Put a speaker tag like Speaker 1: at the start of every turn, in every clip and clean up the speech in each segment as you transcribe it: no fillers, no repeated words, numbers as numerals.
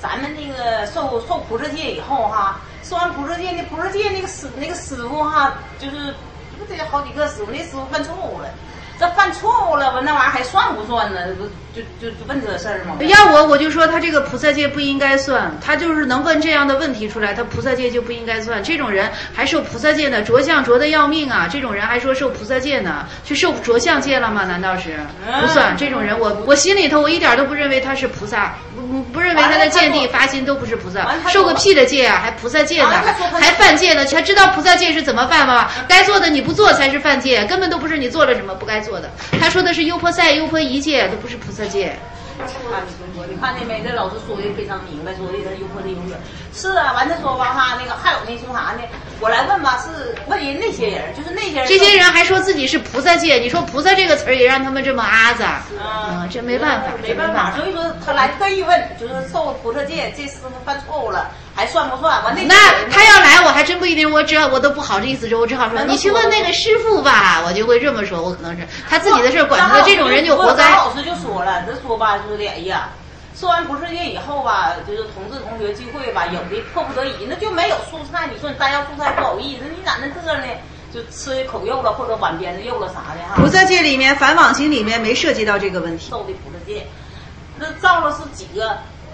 Speaker 1: 咱们那个受菩萨戒以后哈，受完菩萨戒那个师傅哈，就是这好几个师傅，那师傅犯错误了。这犯错误了，我那玩意儿还算不算呢？就问这事儿吗？
Speaker 2: 要我就说他这个菩萨戒不应该算，他就是能问这样的问题出来，他菩萨戒就不应该算。这种人还受菩萨戒呢，着相着的要命啊！这种人还说受菩萨戒呢，去受着相戒了吗？难道是不算？这种人我心里头我一点都不认为他是菩萨，不认为他的见地发心都不是菩萨，受个屁的戒啊，还菩萨戒呢，还犯戒呢？还知道菩萨戒是怎么犯吗？该做的你不做才是犯戒，根本都不是你做了什么不该做的。他说的是优婆塞、优婆夷戒，都不是菩萨戒。
Speaker 1: 你看见没？这老师说的非常明白，说的他优婆塞优婆。是啊，完了说吧哈，那个还有那说啥呢？我来问吧，是问人那些人，就是那些人。
Speaker 2: 这些人还说自己是菩萨戒，你说菩萨这个词儿也让他们这么阿子，这没办法，
Speaker 1: 没办法。所以说他来特意问，就是受菩萨戒，这师傅犯错误了，还算不算？完
Speaker 2: 那他要来，我还真不一定，我都不好意思说，我只好说你去问那个师傅吧，我就会这么说，我可能是他自己的事管他的，这种人就活该。
Speaker 1: 老师就说了，这说吧，说的哎呀。受完菩萨戒以后吧，就是同志同学聚会吧，有的迫不得已，那就没有蔬菜。你说你单要蔬菜不好意思，你咋能这呢？就吃一口肉了，或者碗边子肉了啥的哈。
Speaker 3: 菩萨戒里面反往经里面没涉及到这个问题。
Speaker 1: 受的菩萨戒，那造了是几个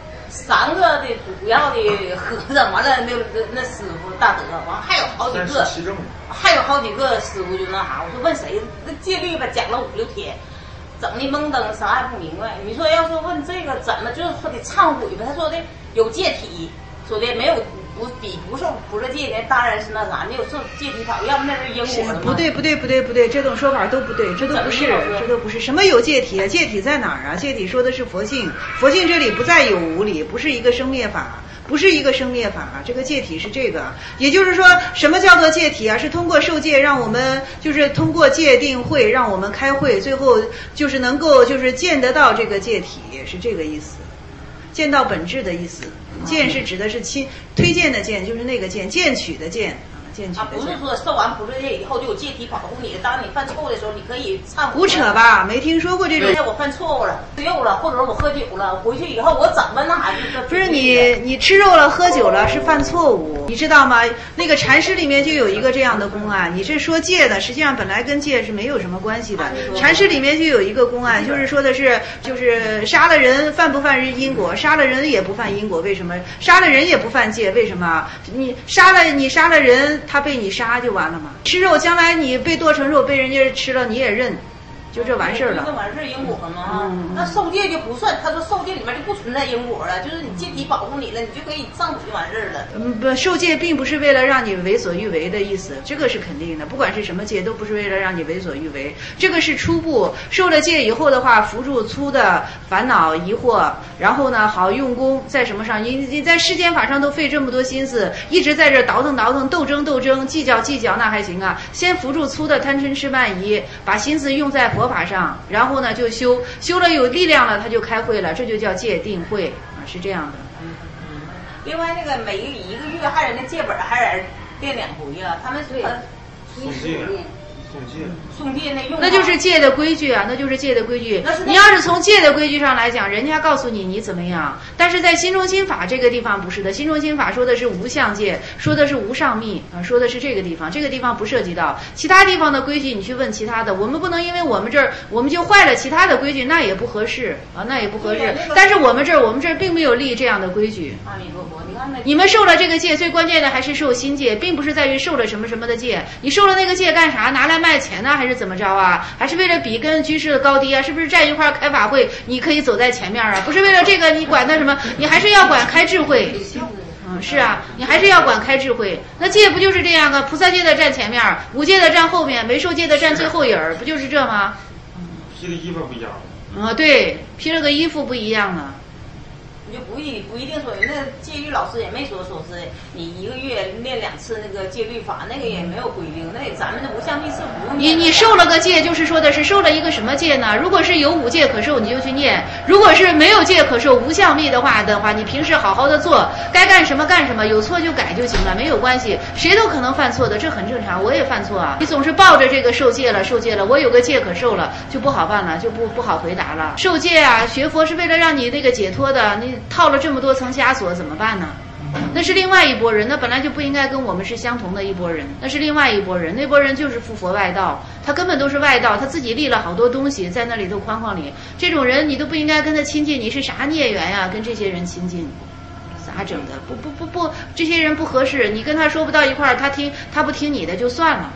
Speaker 1: ？3个的主要的和尚，完了那师傅大德，完还有好几个，还有好几个师傅就那啥，我说问谁？那戒律吧讲了5、6天。整的懵登，啥也不明白。你说要是问这个怎么，就是说得忏悔吧？他说的有戒体，说的没有不受菩萨戒的，当然是那啥，没有受戒体好，要不那是因果了吗？
Speaker 3: 不对，这种说法都不对，这都不是什么有戒体啊？戒体在哪儿啊？戒体说的是佛性，佛性这里不在有无里，不是一个生灭法。不是一个生灭法，这个戒体是这个，也就是说，什么叫做戒体啊？是通过受戒，让我们就是通过戒定慧，让我们开会，最后就是能够就是见得到这个戒体，是这个意思，见到本质的意思。见是指的是推荐的见，就是那个见，见取的见。
Speaker 1: 不是说受完菩萨戒以后就有戒体保护你，当你犯错误的时候，你可以忏悔。
Speaker 3: 胡扯吧，没听说过这种。
Speaker 1: 我犯错误了，吃肉了，或者我喝酒了，回去以后我怎么那啥？
Speaker 3: 不是你吃肉了喝酒了是犯错误，你知道吗？那个禅师里面就有一个这样的公案，你这说戒的，实际上本来跟戒是没有什么关系的。禅师里面就有一个公案，就是说的是就是杀了人犯不犯因果？杀了人也不犯因果，为什么？杀了人也不犯戒，为什么？你杀了人。他被你杀就完了吗？吃肉，将来你被剁成肉，被人家吃了你也认，就这完事儿了。
Speaker 1: 这完事儿因果了吗？那受戒就不算，他说受戒里面就不存在因果了，就是你戒体保护你了，你就可以上去就完事儿了。
Speaker 3: 不，受戒并不是为了让你为所欲为的意思，这个是肯定的。不管是什么戒，都不是为了让你为所欲为，这个是初步。受了戒以后的话，扶住粗的烦恼疑惑，然后呢，好用功在什么上？你在世间法上都费这么多心思，一直在这倒腾，斗争，计较，那还行啊。先扶住粗的贪嗔痴慢疑，把心思用在佛法上，然后呢就修了有力量了，他就开会了，这就叫戒定慧啊，是这样的。
Speaker 1: 另外那个每一个月还有那戒本还得练2回啊，他们说诵戒那用，
Speaker 2: 那就是戒的规矩啊，那就是戒的规矩。你要是从戒的规矩上来讲，人家告诉你怎么样，但是在心中心法这个地方不是的，心中心法说的是无相戒，说的是无上密啊，说的是这个地方不涉及到其他地方的规矩，你去问其他的，我们不能因为我们这儿我们就坏了其他的规矩，那也不合适啊，那也不合适。但是我们这儿并没有立这样的规矩。
Speaker 1: 阿弥陀佛，你看
Speaker 2: 你们受了这个戒，最关键的还是受心戒，并不是在于受了什么什么的戒。你受了那个戒干啥？拿来卖钱呢，还是怎么着啊？还是为了比跟居士的高低啊？是不是站一块儿开法会，你可以走在前面啊？不是为了这个，你管他什么？你还是要管开智慧。是啊，你还是要管开智慧。那戒不就是这样啊？菩萨戒的站前面，5戒的站后面，没受戒的站最后影儿，不就是这吗？
Speaker 4: 披的衣服不一样。
Speaker 2: 对，披了个衣服不一样呢。
Speaker 1: 你就不一定说，那戒律老师也没说是你1个月练2次那个戒律法，那个也没有规定。那咱们的无相密是不用。
Speaker 2: 你受了个戒，就是说的是受了一个什么戒呢？如果是有5戒可受，你就去念；如果是没有戒可受无相密的话，你平时好好的做，该干什么干什么，有错就改就行了，没有关系，谁都可能犯错的，这很正常，我也犯错啊。你总是抱着这个受戒了，我有个戒可受了，就不好办了，就不好回答了。受戒啊，学佛是为了让你那个解脱的，你套了这么多层枷锁，怎么办呢？那是另外一拨人，那本来就不应该跟我们是相同的一拨人，那是另外一拨人，那拨人就是附佛外道，他根本都是外道，他自己立了好多东西在那里头框框里，这种人你都不应该跟他亲近，你是啥孽缘呀？跟这些人亲近，咋整的？不，这些人不合适，你跟他说不到一块儿，他不听你的就算了。